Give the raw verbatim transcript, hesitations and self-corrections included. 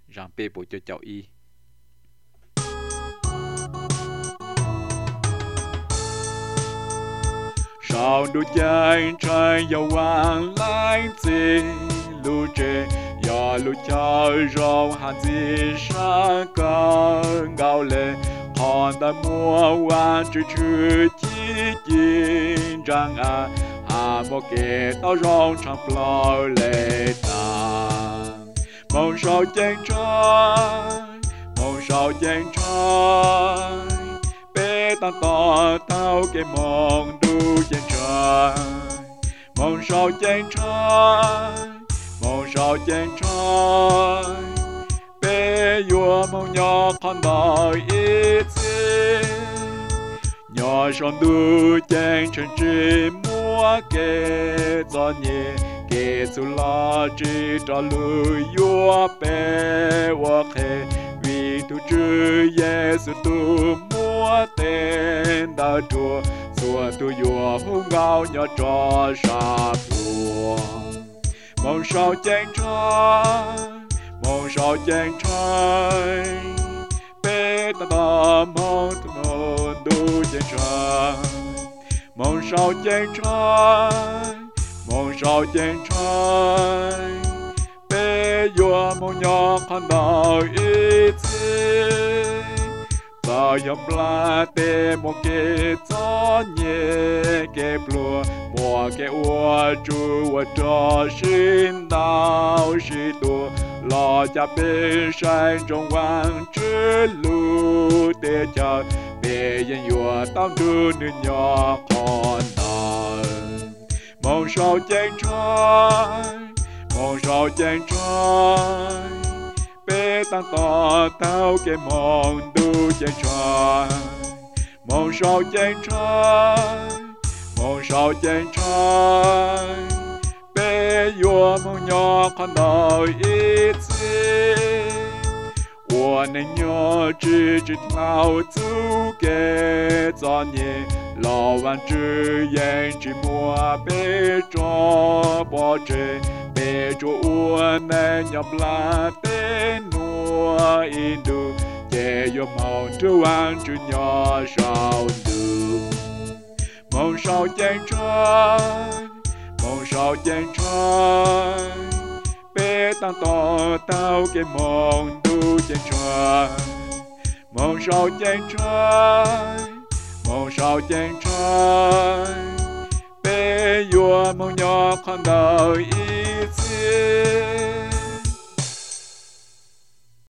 rằng bê bộ cho cháu y sao đôi chân trai giàu vàng lái xe lu chê ya lu chơi rau hạt gì sa cờ gạo lệ còn ta mua hoa chữ chữ chi chi rằng à à một kẻ tao rong trong plau lệ ta mong sao chàng trai mong sao chàng trai bé ta to tao cái mong đu chàng trai mong sao chàng trai mong sao chàng trai bé vua mong nhỏ con đòi ít xin nhỏ son đu chàng chân chỉ mua kê cho nhẹ kê su la chỉ cho lười vua bé vua khê vì tu chư Giêsu tu mua tên đã chùa xua tu vua hung ngao nhỏ cho sa vua mong sao chàng trai mong sao chàng trai bé ta ta mong tu mong tu chàng trai mong sao chàng trai mong sao chàng trai bé vua mong nhỏ con đòi ít xin ta yếm la tê một cái gió nhẹ cái plua một cái ua chu ua cho xin đau xin tu lo cha bê sai trong vang chữ lu tê cha bê yên yua tao đưa nữ nhỏ con đời mong sao chàng trai mong sao chàng trai bé tăng to tao cái mong đu chàng trai mong sao chàng trai mong sao chàng trai bé vua mong nhỏ con đòi ít xin我能有只只老祖给做你老万只眼只摸被着包着被着我能要不拉的诺印度也有毛着万只鸟少度梦少见穿梦少见穿bé tăng to tao cái mong đu chàng trai mong sao chàng trai mong sao chàng trai bé vua mong nhỏ con đời ít xin